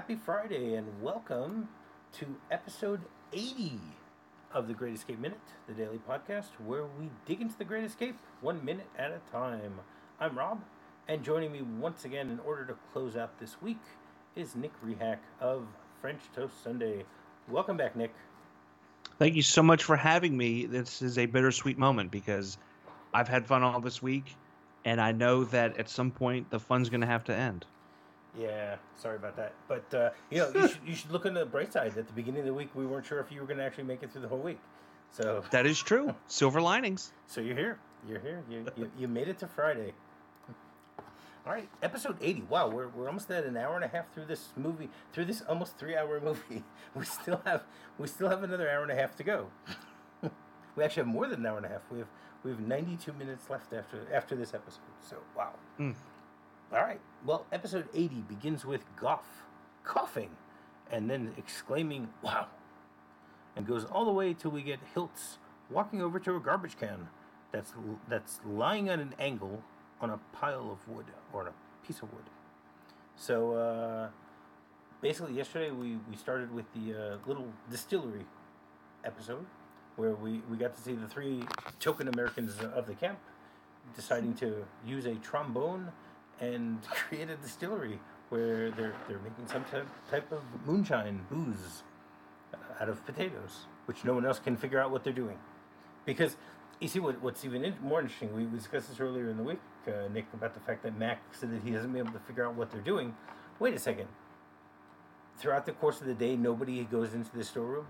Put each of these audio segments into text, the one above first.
Happy Friday and welcome to episode 80 of the Great Escape Minute, the daily podcast where we dig into the Great Escape 1 minute at a time. I'm Rob, and joining me once again in order to close out this week is Nick Rehack of French Toast Sunday. Welcome back, Nick. Thank you so much for having me. This is a bittersweet moment because I've had fun all this week, and I know that at some point the fun's going to have to end. Yeah, sorry about that. But, you should look on the bright side. At the beginning of the week, we weren't sure if you were going to actually make it through the whole week. So That is true. Silver linings. So you're here. You're here. You made it to Friday. All right, episode 80. Wow, we're almost at an hour and a half through this movie, through this almost 3-hour movie. We still have another hour and a half to go. We actually have more than an hour and a half. We have 92 minutes left after this episode. So wow. All right. Well, episode 80 begins with Goff coughing and then exclaiming, "Wow," and goes all the way till we get Hiltz walking over to a garbage can that's lying at an angle on a pile of wood or a piece of wood. So basically, yesterday we started with the little distillery episode where we got to see the three token Americans of the camp deciding to use a trombone and create a distillery where they're making some type of moonshine booze out of potatoes, which no one else can figure out what they're doing. Because you see, what's even more interesting, we discussed this earlier in the week, Nick, about the fact that Mac said that he hasn't been able to figure out what they're doing. Wait a second. Throughout the course of the day, nobody goes into the storeroom?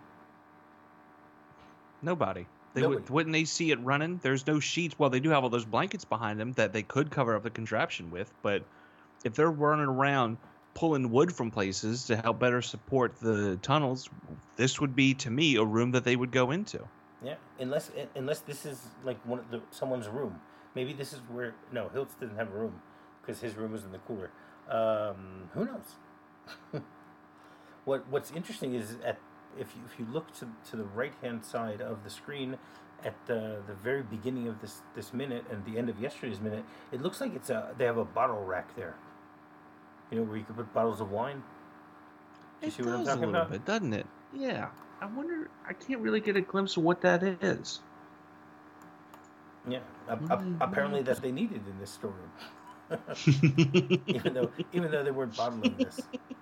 Nobody. Wouldn't they see it running? There's no sheets. Well, they do have all those blankets behind them that they could cover up the contraption with, but if they're running around pulling wood from places to help better support the tunnels, this would be, to me, a room that they would go into. Yeah, unless this is like someone's room. Maybe this is where Hiltz doesn't have a room because his room is in the cooler. Who knows? What's interesting is if you look to the right hand side of the screen at the very beginning of this minute and the end of yesterday's minute, it looks like they have a bottle rack there. Where you could put bottles of wine. It does a little bit, doesn't it? Yeah. I wonder. I can't really get a glimpse of what that is. Yeah. Apparently, that they needed in this storeroom. even though they weren't bottling this.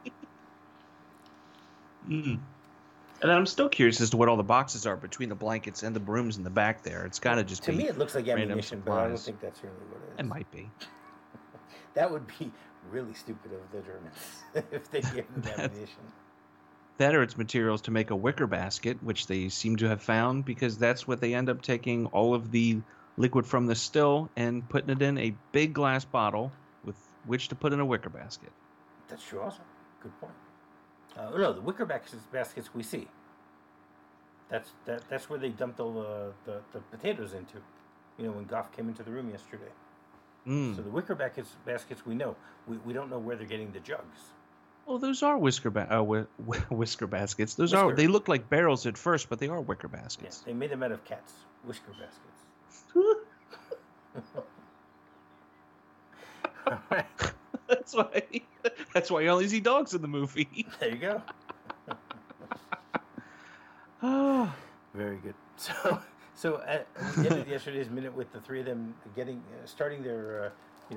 And I'm still curious as to what all the boxes are between the blankets and the brooms in the back there. It's got to just be. To me, it looks like ammunition, but I don't supplies. think that's really what it is. It might be. That would be really stupid of the Germans if they gave them ammunition. That or it's materials to make a wicker basket, which they seem to have found, because that's what they end up taking all of the liquid from the still and putting it in a big glass bottle with which to put in a wicker basket. That's true also. Good point. No, the wicker baskets we see. That's where they dumped all the potatoes into. When Goff came into the room yesterday. So the wicker baskets we know. We don't know where they're getting the jugs. Well, those are whisker baskets. They look like barrels at first, but they are wicker baskets. Yeah, they made them out of cats. Whisker baskets. All right. That's why you only see dogs in the movie. There you go. Oh, very good. So we ended yesterday's minute with the three of them starting their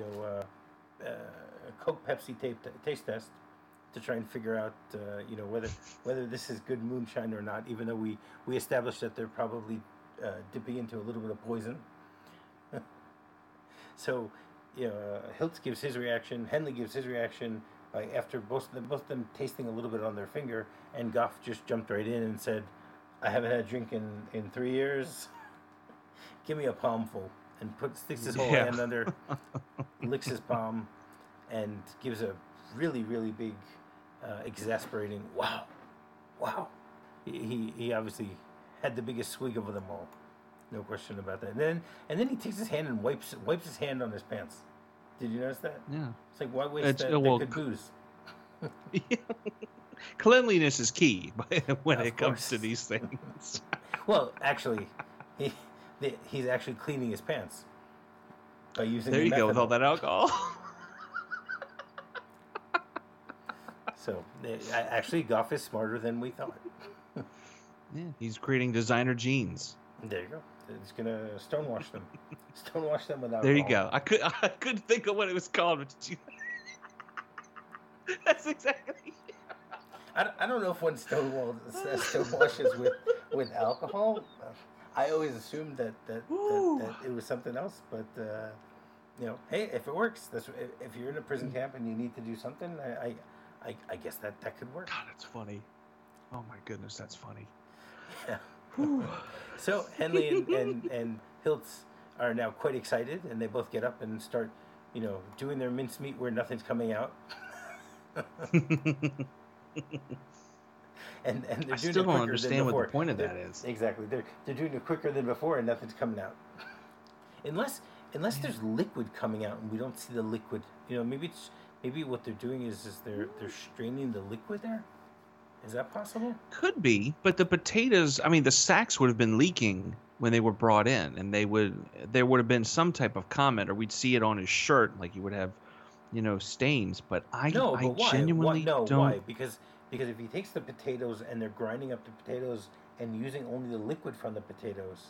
Coke Pepsi taste test to try and figure out whether this is good moonshine or not. Even though we established that they're probably dipping into a little bit of poison. So. Hiltz gives his reaction. Henley gives his reaction after both of them tasting a little bit on their finger, and Goff just jumped right in and said, "I haven't had a drink in 3 years. Give me a palmful," and sticks his whole hand under, licks his palm, and gives a really, really big, exasperating wow. He obviously had the biggest swig of them all. No question about that. And then he takes his hand and wipes his hand on his pants. Did you notice that? Yeah. It's like, why waste that good booze? Cleanliness is key when it comes to these things. Well, actually, he's actually cleaning his pants by using. There you go with all that alcohol. So actually, Goff is smarter than we thought. Yeah, he's creating designer jeans. There you go. He's gonna stonewash them. Stonewash them without. There you go. I couldn't think of what it was called. That's exactly. I don't know if one stonewashes with alcohol. I always assumed that it was something else, but hey, if it works, if you're in a prison camp and you need to do something, I guess that could work. God, that's funny. Oh my goodness, that's funny. Yeah. So Henley and Hiltz are now quite excited, and they both get up and start, doing their mincemeat where nothing's coming out. and they're doing I still it don't quicker understand than what before. the point of that is. Exactly. They're doing it quicker than before, and nothing's coming out. Unless there's liquid coming out and we don't see the liquid. Maybe what they're doing is they're straining the liquid there. Is that possible? Could be, but the potatoes, the sacks would have been leaking when they were brought in, and there would have been some type of comment, or we'd see it on his shirt, like he would have, stains. But I why? genuinely don't. Why? Because if he takes the potatoes and they're grinding up the potatoes and using only the liquid from the potatoes.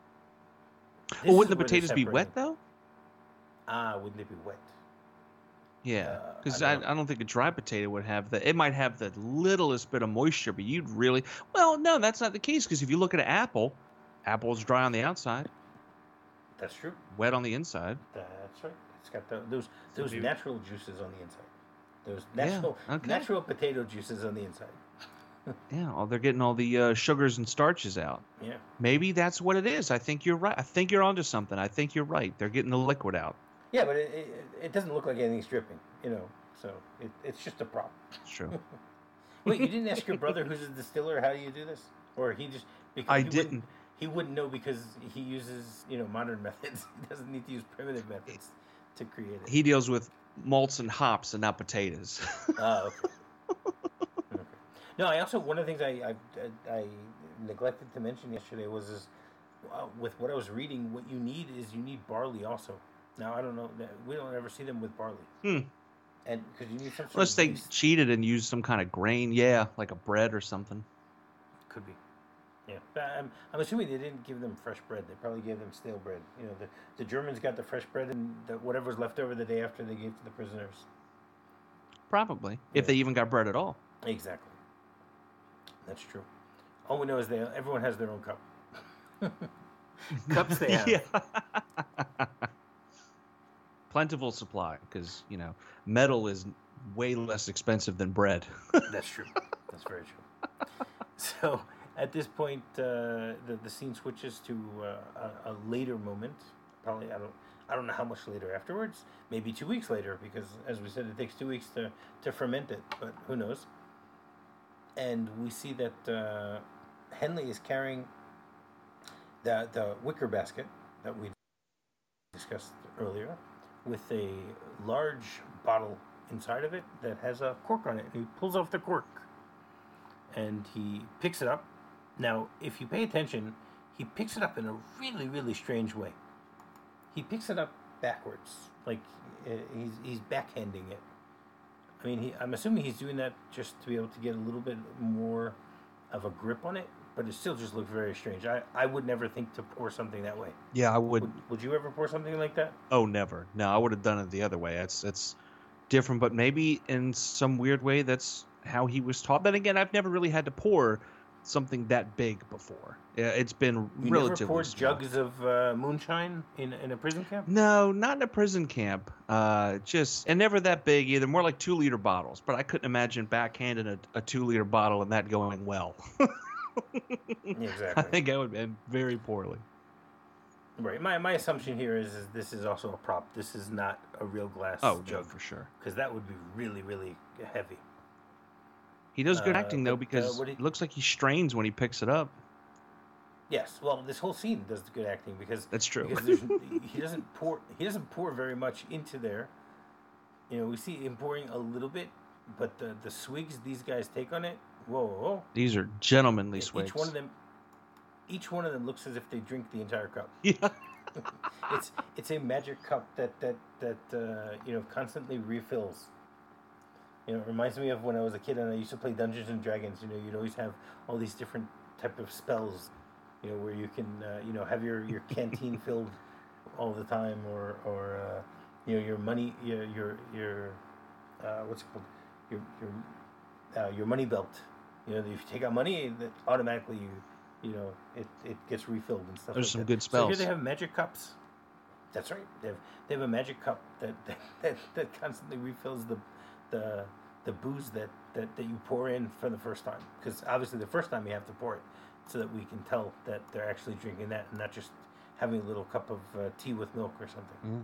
Well, wouldn't the potatoes be wet though? Wouldn't it be wet? Yeah, because I don't think a dry potato would have that. It might have the littlest bit of moisture, but you'd really... Well, no, that's not the case, because if you look at an apple, apple's dry on the outside. That's true. Wet on the inside. That's right. It's got those natural juices on the inside. Those natural potato juices on the inside. Yeah, they're getting all the sugars and starches out. Yeah. Maybe that's what it is. I think you're right. I think you're onto something. I think you're right. They're getting the liquid out. Yeah, but it doesn't look like anything's dripping, so it's just a prop. It's true. Wait, you didn't ask your brother who's a distiller how do you do this? Or he just... because I didn't. He wouldn't know because he uses, modern methods. He doesn't need to use primitive methods to create it. He deals with malts and hops and not potatoes. Oh, okay. Okay. No, I also... One of the things I neglected to mention yesterday was with what I was reading, what you need barley also. Now, I don't know. We don't ever see them with barley. And because you need some sort Unless they yeast. cheated and used some kind of grain. Yeah, like a bread or something. Could be. Yeah. But I'm assuming they didn't give them fresh bread. They probably gave them stale bread. The Germans got the fresh bread and whatever was left over the day after they gave to the prisoners. Probably. Yeah. If they even got bread at all. Exactly. That's true. All we know is everyone has their own cup. Cups they have. Yeah. Plentiful supply, because metal is way less expensive than bread. That's true. That's very true. So at this point, the scene switches to a later moment. Probably I don't know how much later afterwards. Maybe 2 weeks later, because as we said, it takes 2 weeks to ferment it. But who knows? And we see that Henley is carrying the wicker basket that we discussed earlier, with a large bottle inside of it that has a cork on it. And he pulls off the cork and he picks it up. Now, if you pay attention, he picks it up in a really, really strange way. He picks it up backwards, like he's backhanding it. I mean, I'm assuming he's doing that just to be able to get a little bit more of a grip on it, but it still just looks very strange. I would never think to pour something that way. Yeah, I would. Would you ever pour something like that? Oh, never. No, I would have done it the other way. It's different, but maybe in some weird way that's how he was taught. Then again, I've never really had to pour something that big before. It's been you relatively never poured small. jugs of moonshine in a prison camp? No, not in a prison camp. And never that big either. More like 2-liter bottles. But I couldn't imagine backhanding a 2-liter bottle and that going well. Exactly. I think I would end very poorly. Right. My assumption here is this is also a prop. This is not a real glass jug. No, for sure. Because that would be really, really heavy. He does good acting, though, because it looks like he strains when he picks it up. Yes. Well, this whole scene does good acting because... That's true. Because he doesn't pour very much into there. We see him pouring a little bit, but the swigs these guys take on it, whoa. These are gentlemanly swigs. Each one of them looks as if they drink the entire cup. Yeah. It's a magic cup that constantly refills. You know, it reminds me of when I was a kid and I used to play Dungeons and Dragons. You know, you'd always have all these different type of spells. You know, where you can have your canteen filled all the time, or your money your what's it called, your money belt. You know, if you take out money, that automatically it gets refilled and stuff. There's like some good spells. So here they have magic cups. That's right. They have a magic cup that constantly refills the booze that you pour in for the first time. Because obviously the first time you have to pour it so that we can tell that they're actually drinking that and not just having a little cup of tea with milk or something.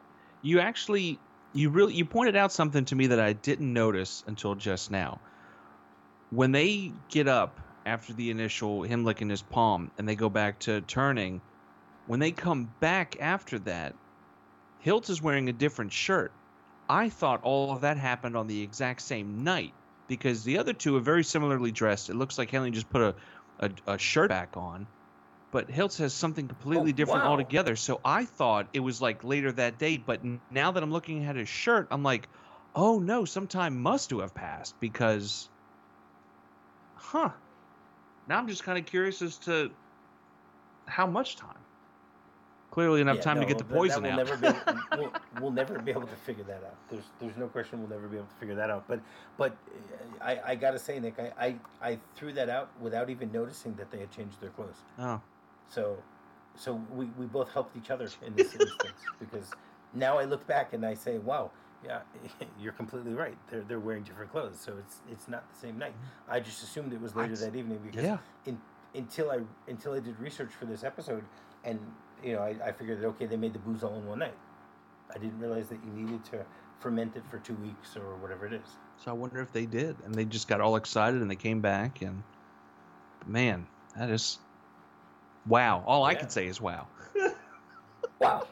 You pointed out something to me that I didn't notice until just now. When they get up after the initial him licking his palm and they go back to turning, when they come back after that, Hilt is wearing a different shirt. I thought all of that happened on the exact same night because the other two are very similarly dressed. It looks like Henley just put a shirt back on, but Hilt has something completely different altogether. So I thought it was like later that day, but now that I'm looking at his shirt, I'm like, oh no, some time must have passed because, now I'm just kind of curious as to how much time. Clearly enough time to get the poison out. We'll never be able to figure that out. There's no question we'll never be able to figure that out. But I gotta say, Nick, I threw that out without even noticing that they had changed their clothes. Oh. So we both helped each other in this instance because now I look back and I say, wow, yeah, you're completely right. They're wearing different clothes, so it's not the same night. I just assumed it was later that evening because until I did research for this episode and. You know, I figured that, okay, they made the booze all in one night. I didn't realize that you needed to ferment it for 2 weeks or whatever it is. So I wonder if they did, and they just got all excited and they came back, and man, that is wow. All I can say is wow. Wow.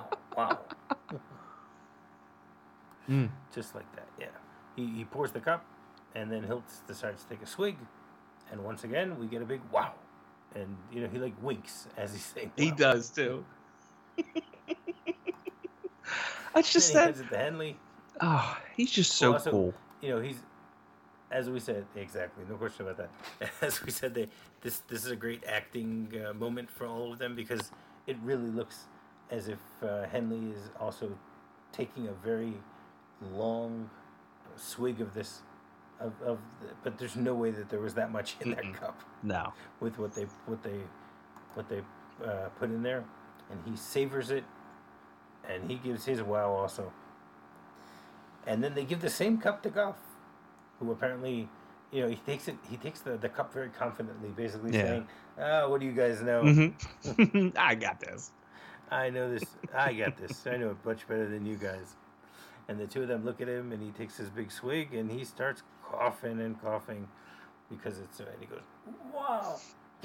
Just like that, yeah. He pours the cup, and then Hilt decides to take a swig, and once again, we get a big wow. And, you know, he like winks as he's saying wow. He does, too. It's just that. He hands it to Henley. Oh, he's just so cool. You know, he's, as we said, exactly, no question about that. As we said, this is a great acting moment for all of them because it really looks as if Henley is also taking a very long swig of this. But there's no way that there was that much in that cup. No. With what they put in there, and he savors it, and he gives his wow also. And then they give the same cup to Goff, who apparently, you know, he takes the cup very confidently, basically saying, what do you guys know? Mm-hmm. I got this. I know this. I got this. I know it much better than you guys. And the two of them look at him, and he takes his big swig, and he starts coughing and coughing because it's. And he goes, "Wow!"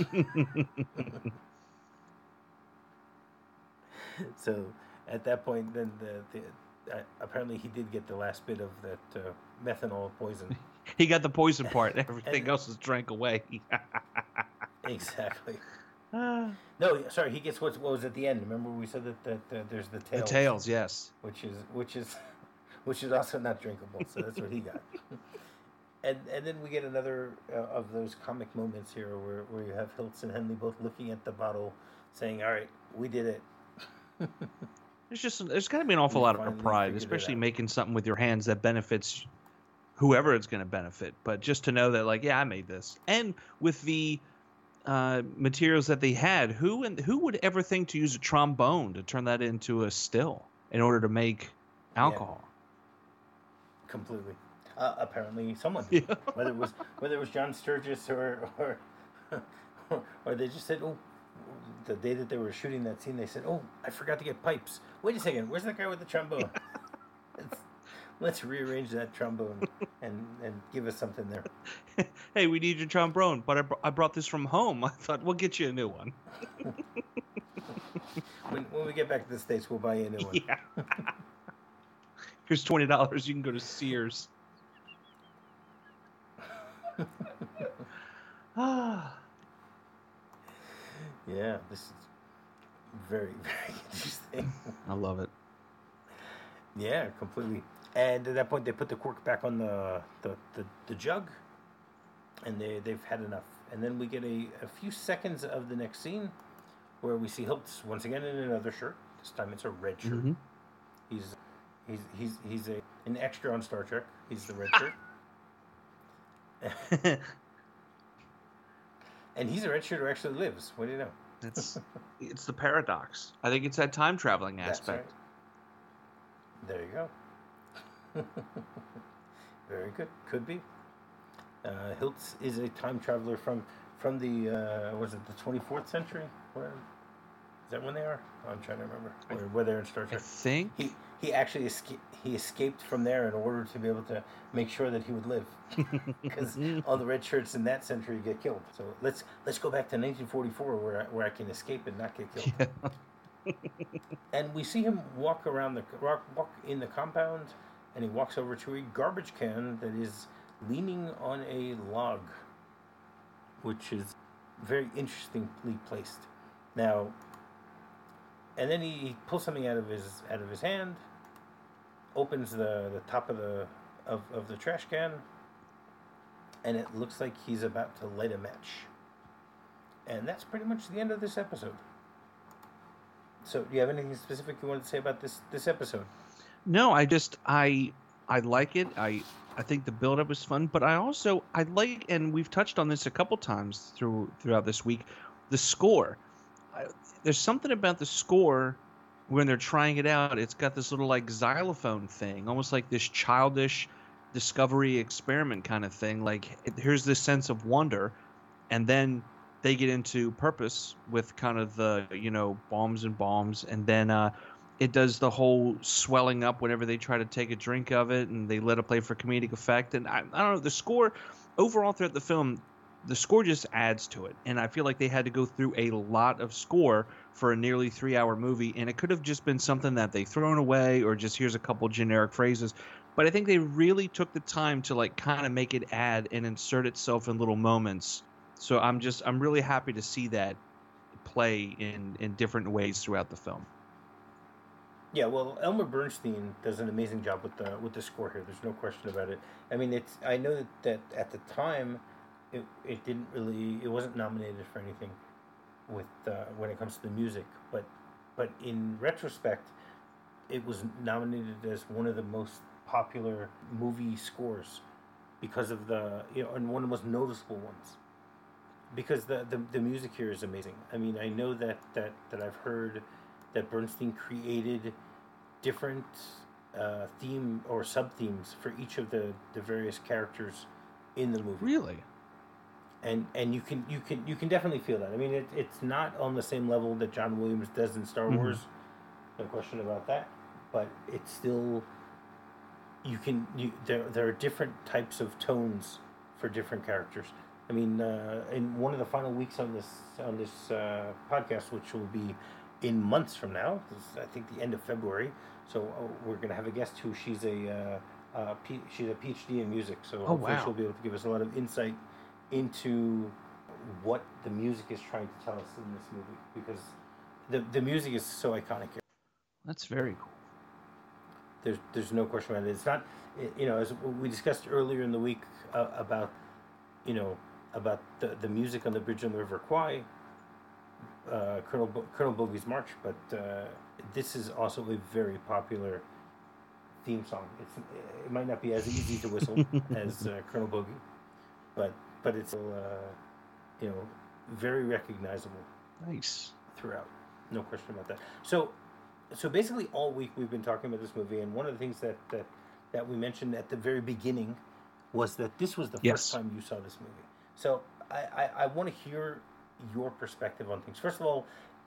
So at that point, then apparently he did get the last bit of that methanol poison. He got the poison part. Everything else is drank away. Exactly. No, sorry. He gets what was at the end. Remember we said that there's the tails. The tails, yes. Which is also not drinkable, so that's what he got. And then we get another of those comic moments here where you have Hiltz and Henley both looking at the bottle, saying, "All right, we did it." There's got to be an awful lot of pride, especially making something with your hands that benefits whoever it's going to benefit. But just to know that, like, yeah, I made this, and with the materials that they had, who would ever think to use a trombone to turn that into a still in order to make alcohol? Yeah. Completely. Apparently, someone did. Yeah. Whether it was John Sturgis or they just said, "Oh, the day that they were shooting that scene, they said, oh, I forgot to get pipes. Wait a second, where's that guy with the trombone? Let's rearrange that trombone and give us something there." Hey, we need your trombone, but I brought this from home. I thought we'll get you a new one. When we get back to the States, we'll buy you a new one. Yeah. Here's $20. You can go to Sears. Yeah, this is very, very interesting. I love it. Yeah, completely. And at that point, they put the cork back on the jug, and they've had enough. And then we get a few seconds of the next scene, where we see Hiltz once again in another shirt. This time it's a red shirt. Mm-hmm. He's an extra on Star Trek. He's the red shirt. And he's a red shirt who actually lives. What do you know? It's the paradox. I think it's that time traveling aspect. That's right. There you go. Very good. Could be. Hiltz is a time traveler from the was it the 24th century? Where is that when they are? I'm trying to remember. Where they're in Star Trek. I think he actually escaped from there in order to be able to make sure that he would live, because all the red shirts in that century get killed. So let's go back to 1944 where I can escape and not get killed. Yeah. And we see him walk in the compound, and he walks over to a garbage can that is leaning on a log, which is very interestingly placed. Now, and then he pulls something out of his hand, opens the top of the trash can, and it looks like he's about to light a match. And that's pretty much the end of this episode. So, do you have anything specific you wanted to say about this episode? No, I like it. I think the build-up was fun, but I like, and we've touched on this a couple times throughout this week, the score. There's something about the score when they're trying it out. It's got this little like xylophone thing, almost like this childish discovery experiment kind of thing. Like here's this sense of wonder, and then they get into purpose with kind of the bombs, and then it does the whole swelling up whenever they try to take a drink of it, and they let it play for comedic effect. And I don't know, the score overall throughout the film, the score just adds to it. And I feel like they had to go through a lot of score for a nearly 3-hour movie, and it could have just been something that they thrown away, or just here's a couple generic phrases. But I think they really took the time to like kind of make it add and insert itself in little moments. So I'm really happy to see that play in different ways throughout the film. Yeah, well, Elmer Bernstein does an amazing job with the score here. There's no question about it. I mean, I know that at the time, it wasn't nominated for anything with when it comes to the music, but in retrospect, it was nominated as one of the most popular movie scores because of and one of the most noticeable ones. Because the music here is amazing. I mean, I know that I've heard that Bernstein created different theme or sub-themes for each of the various characters in the movie. Really? And you can definitely feel that. I mean, it's not on the same level that John Williams does in Star Wars, no question about that. But it's still there are different types of tones for different characters. I mean, in one of the final weeks on this podcast, which will be in months from now, I think the end of February. So we're going to have a guest who she's a PhD in music. So hopefully she'll be able to give us a lot of insight into what the music is trying to tell us in this movie, because the music is so iconic here. That's very cool. There's no question about it. It's not, as we discussed earlier in the week about the music on the bridge on the River Kwai, Colonel Bogey's March, but this is also a very popular theme song. It might not be as easy to whistle as Colonel Bogey, but it's still, very recognizable. Nice. Throughout, no question about that. So basically all week we've been talking about this movie, and one of the things that we mentioned at the very beginning was that this was the first time you saw this movie. So I want to hear your perspective on things. First of all,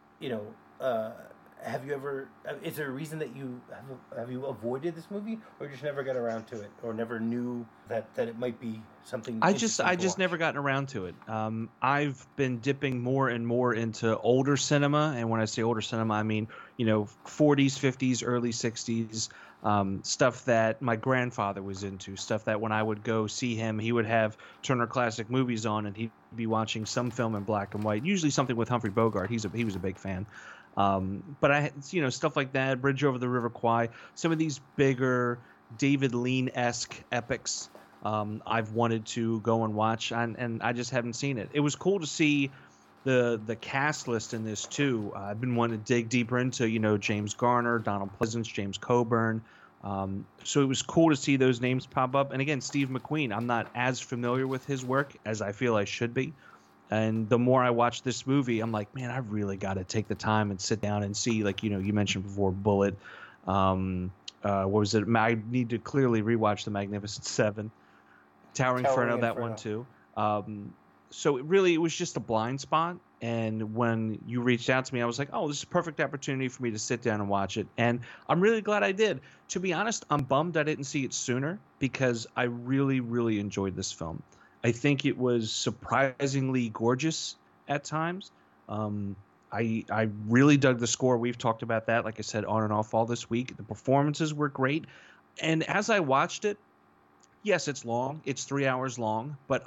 have you ever? Is there a reason that you have you avoided this movie, or just never got around to it, or never knew that it might be something? I just never gotten around to it. I've been dipping more and more into older cinema, and when I say older cinema, I mean 40s, 50s, early 60s. Stuff that my grandfather was into, stuff that when I would go see him, he would have Turner Classic Movies on, and he'd be watching some film in black and white, usually something with Humphrey Bogart. He was a big fan. But I, stuff like that, Bridge Over the River Kwai, some of these bigger David Lean-esque epics I've wanted to go and watch, and I just haven't seen it. It was cool to see the cast list in this too. I've been wanting to dig deeper into, James Garner, Donald Pleasance, James Coburn. So it was cool to see those names pop up. And again, Steve McQueen, I'm not as familiar with his work as I feel I should be. And the more I watch this movie, I'm like, man, I really got to take the time and sit down and see, like, you mentioned before, Bullet. What was it? I need to clearly rewatch The Magnificent Seven. Towering Inferno, that one too. So it was just a blind spot. And when you reached out to me, I was like, oh, this is a perfect opportunity for me to sit down and watch it. And I'm really glad I did. To be honest, I'm bummed I didn't see it sooner because I really, really enjoyed this film. I think it was surprisingly gorgeous at times. I really dug the score. We've talked about that, like I said, on and off all this week. The performances were great. And as I watched it, yes, it's long. It's 3 hours long, but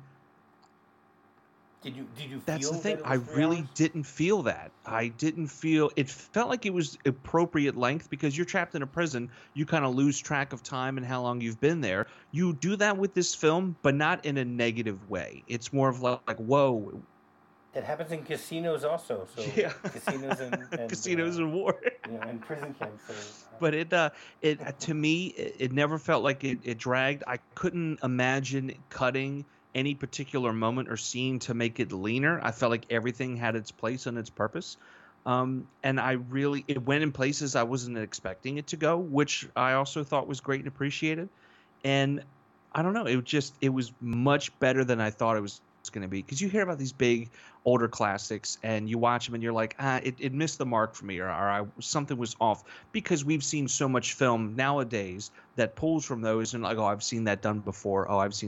Did you feel that's the thing. that it I was 3 really hours? didn't feel that. I didn't feel it felt like it was appropriate length because you're trapped in a prison. You kind of lose track of time and how long you've been there. You do that with this film, but not in a negative way. It's more of like whoa. That happens in casinos also. So Yeah. casinos and Casinos and war. and prison camps. So, But it to me it never felt like it dragged. I couldn't imagine cutting any particular moment or scene to make it leaner. I felt like everything had its place and its purpose. And it went in places I wasn't expecting it to go, which I also thought was great and appreciated. And I don't know, it was much better than I thought it was going to be, because you hear about these big older classics and you watch them and you're like, it missed the mark for me, or something was off, because we've seen so much film nowadays that pulls from those and like, oh, I've seen that done before.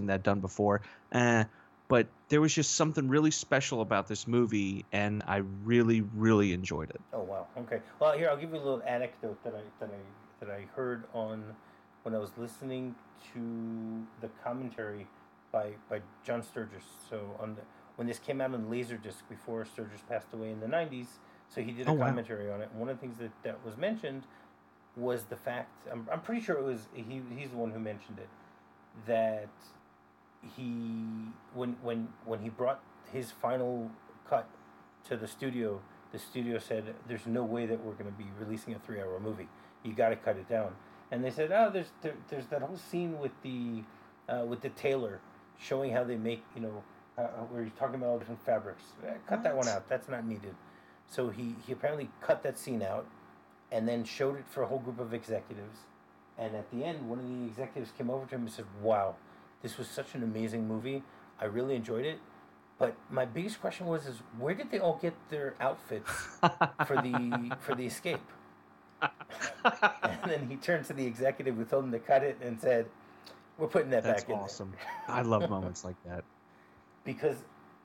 But there was just something really special about this movie, and I really, really enjoyed it. Oh wow. Okay. Well, here I'll give you a little anecdote that I heard on when I was listening to the commentary by John Sturges. So when this came out on Laserdisc before Sturges passed away in the 90s, so he did a commentary on it. And one of the things that was mentioned was the fact, I'm pretty sure it was he's the one who mentioned it, that he when he brought his final cut to the studio said, there's no way that we're going to be releasing a 3-hour movie. You got to cut it down. And they said, oh, there's that whole scene with the tailor showing how they make, where he's talking about all different fabrics. Cut that one out. That's not needed. So he apparently cut that scene out and then showed it for a whole group of executives. And at the end, one of the executives came over to him and said, wow, this was such an amazing movie. I really enjoyed it. But my biggest question is where did they all get their outfits for the escape? And then he turned to the executive who told him to cut it and said, we're putting that back in. That's awesome. I love moments like that. Because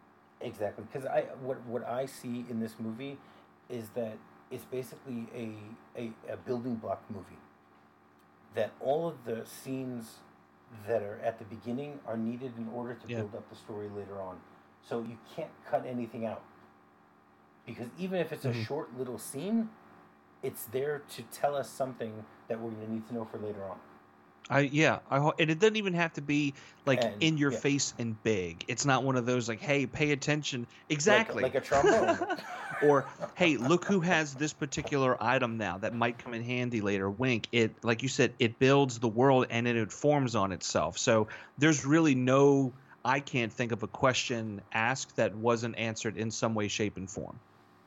what I see in this movie is that it's basically a building block movie. That all of the scenes that are at the beginning are needed in order to build up the story later on. So you can't cut anything out. Because even if it's a short little scene, it's there to tell us something that we're going to need to know for later on. And it doesn't even have to be like in your face and big. It's not one of those like, hey, pay attention. Exactly. Like a trombone. Or, hey, look who has this particular item now that might come in handy later. Wink. It, like you said, it builds the world and it forms on itself. So there's really I can't think of a question asked that wasn't answered in some way, shape, and form.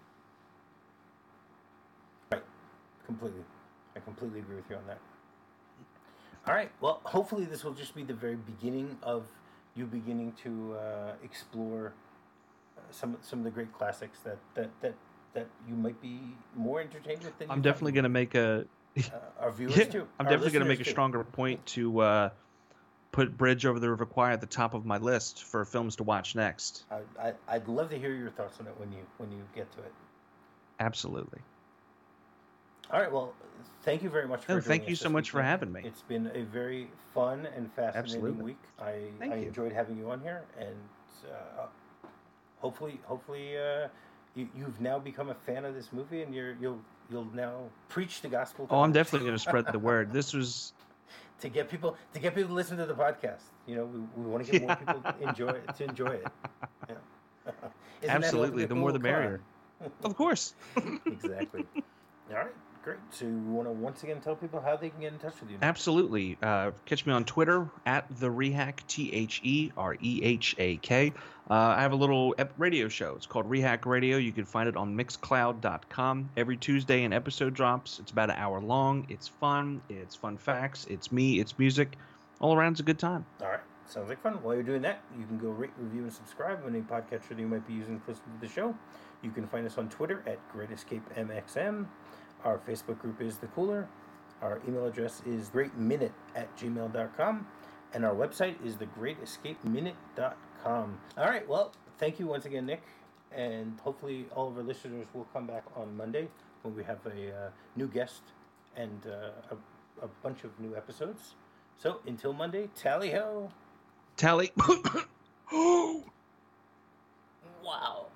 Right. Completely. I completely agree with you on that. All right. Well, hopefully this will just be the very beginning of you beginning to explore some of the great classics that you might be more entertained with than I'm definitely going to make our viewers too. I'm definitely going to make a stronger point to put Bridge Over the River Kwai at the top of my list for films to watch next. I'd love to hear your thoughts on it when you get to it. Absolutely. All right. Well, thank you very much for thank you so much for having me. It's been a very fun and fascinating week. I enjoyed having you on here, and hopefully you've now become a fan of this movie, and you'll now preach the gospel. I'm definitely going to spread the word. This was to get people to listen to the podcast. You know, we want to get more people to enjoy it. Yeah. Absolutely, the more the merrier. Of course. Exactly. All right, great. So you want to once again tell people how they can get in touch with you? Absolutely. Catch me on Twitter at the Rehak, TheRehak. I have a little radio show. It's called Rehak Radio. You can find it on Mixcloud.com. Every Tuesday an episode drops. It's about an hour long. It's fun. It's fun facts. It's me. It's music. All around, it's a good time. All right. Sounds like fun. While you're doing that, you can go rate, review, and subscribe on any podcatcher that you might be using to listen to the show. You can find us on Twitter at Great Escape MXM. Our Facebook group is The Cooler. Our email address is greatminute@gmail.com. And our website is thegreatescapeminute.com. All right. Well, thank you once again, Nick. And hopefully all of our listeners will come back on Monday when we have a new guest and a bunch of new episodes. So until Monday, tally-ho. Tally. Wow.